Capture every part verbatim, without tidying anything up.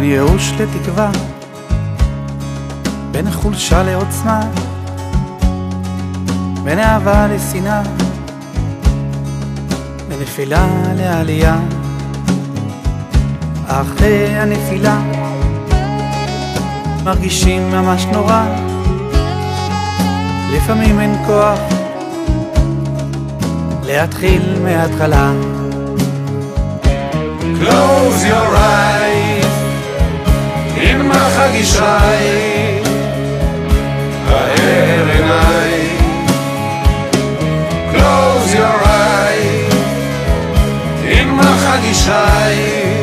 ייאוש לתקווה, בין חולשה לעוצמה, בין אהבה לשנאה, בין נפילה לעלייה. אחרי הנפילה מרגישים ממש נורא, לפעמים אין כוח להתחיל מההתחלה. Close your eyes, נמח הגישי, האר עיניי. Close your eyes, נמח הגישי,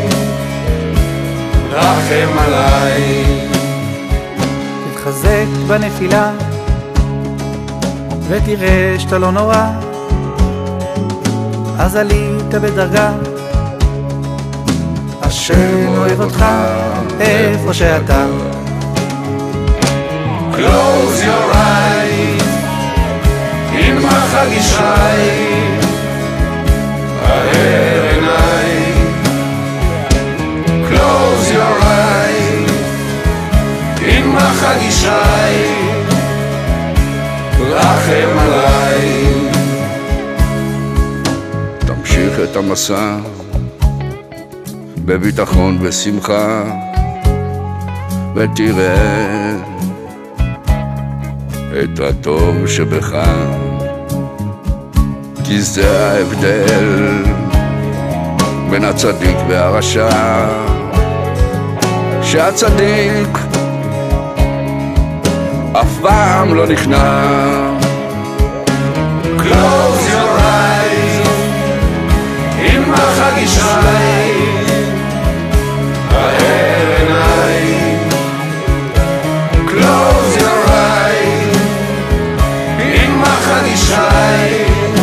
רחם עליי. תתחזק בנפילה ותראה שאתה לא נורא, אז עלית בדרגה, השם אוהב אותך איפה שאתה. Close your eyes, נמח הגישי, האר עיניי. Close your eyes, נמח הגישי, רחם עליי. תמשיך את המסע בביטחון ושמחה, ותראה את הטוב שבך, כי זה ההבדל בין הצדיק והרשע, שהצדיק אף פעם לא נכנע. Close your eyes, נמח הגישי, האר עיניי. Close your eyes, נמח הגישי,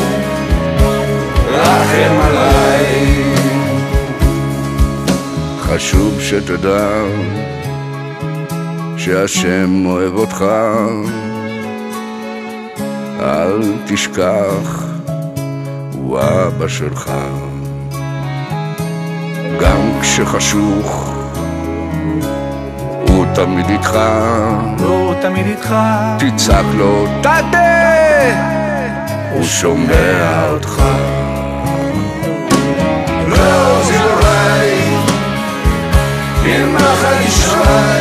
רחם עליי. חשוב שתדע שהשם אוהב אותך, אל תשכח, הוא אבא שלך. גם כשחשוך הוא תמיד איתך, הוא תמיד איתך. תצעק לו תדה, הוא שומע אותך. Close your eyes, נמח הגישי,